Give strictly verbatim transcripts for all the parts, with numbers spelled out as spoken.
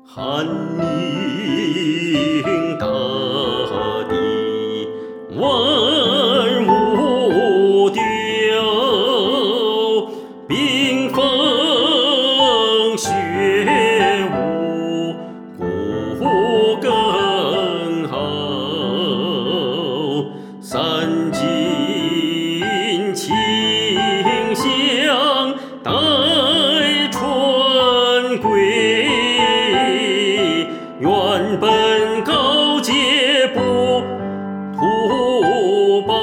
寒凝大地，万物凋，冰封雪舞，骨更好。三尽清香待春归，原本高洁不图报。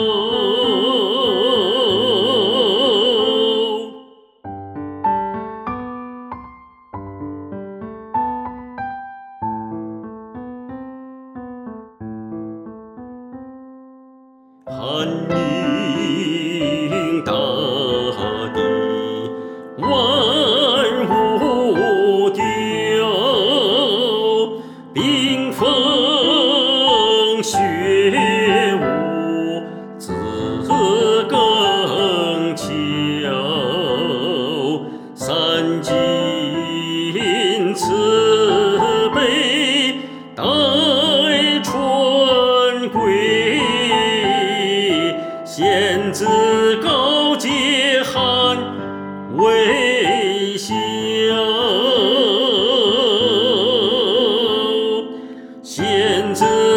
寒凝大地，万物凋，冰封雪舞，自更俏。三尽慈悲待春归，献子高洁寒微笑，献子